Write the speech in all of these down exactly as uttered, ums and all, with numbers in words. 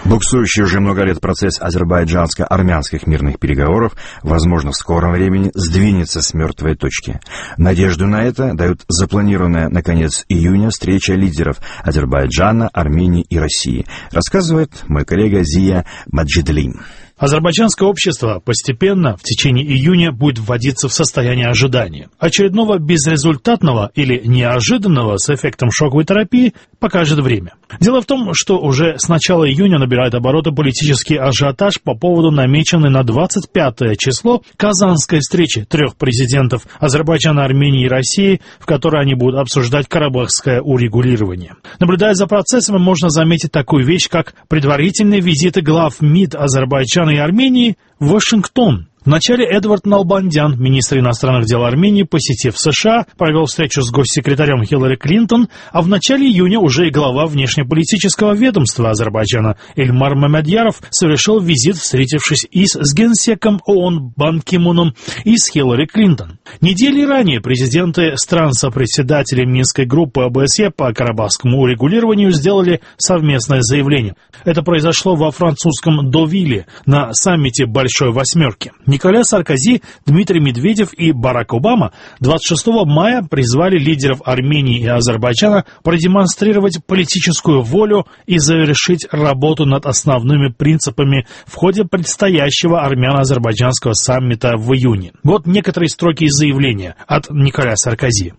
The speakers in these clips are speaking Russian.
Буксующий уже много лет процесс азербайджанско-армянских мирных переговоров, возможно, в скором времени сдвинется с мертвой точки. Надежду на это дает запланированная на конец июня встреча лидеров Азербайджана, Армении и России, рассказывает мой коллега Зия Маджидли. Азербайджанское общество постепенно в течение июня будет вводиться в состояние ожидания. Очередного безрезультатного или неожиданного с эффектом шоковой терапии покажет время. Дело в том, что уже с начала июня набирает обороты политический ажиотаж по поводу намеченной на двадцать пятое число казанской встречи трех президентов Азербайджана, Армении и России, в которой они будут обсуждать карабахское урегулирование. Наблюдая за процессом, можно заметить такую вещь, как предварительные визиты глав МИД Азербайджана и Армении в Вашингтон. Вначале Эдвард Налбандян, министр иностранных дел Армении, посетив США, провел встречу с госсекретарем Хиллари Клинтон, а в начале июня уже и глава внешнеполитического ведомства Азербайджана Эльмар Мамедьяров совершил визит, встретившись и с генсеком ООН Бан Ки Муном, и с Хиллари Клинтон. Недели ранее президенты стран-сопредседателей Минской группы ОБСЕ по карабахскому урегулированию сделали совместное заявление. Это произошло во французском Довиле на саммите Большой Восьмерки. Николя Саркози, Дмитрий Медведев и Барак Обама двадцать шестого мая призвали лидеров Армении и Азербайджана продемонстрировать политическую волю и завершить работу над основными принципами в ходе предстоящего армяно-азербайджанского саммита в июне. Вот некоторые строки из заявления от Николя Саркози.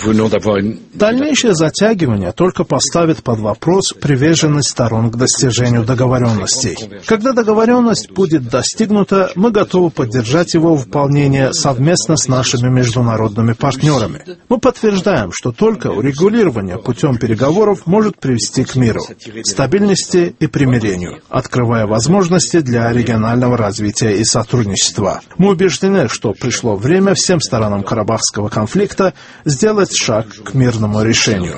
Дальнейшее затягивание только поставит под вопрос приверженность сторон к достижению договоренностей. Когда договоренность будет достигнута, мы готовы поддержать его выполнение совместно с нашими международными партнерами. Мы подтверждаем, что только урегулирование путем переговоров может привести к миру, стабильности и примирению, открывая возможности для регионального развития и сотрудничества. Мы убеждены, что пришло время всем сторонам карабахского конфликта сделать шаг к мирному решению.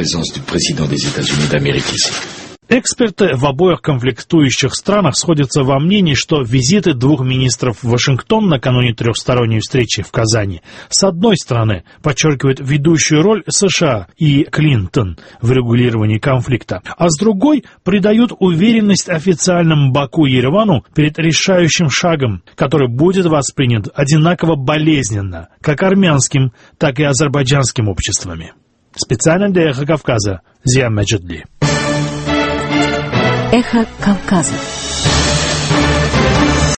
Эксперты в обоих конфликтующих странах сходятся во мнении, что визиты двух министров в Вашингтон накануне трехсторонней встречи в Казани с одной стороны подчеркивают ведущую роль США и Клинтон в регулировании конфликта, а с другой придают уверенность официальным Баку и Еревану перед решающим шагом, который будет воспринят одинаково болезненно как армянским, так и азербайджанским обществами. Специально для Эхо Кавказа, Зия Маджидли. Эхо Кавказа.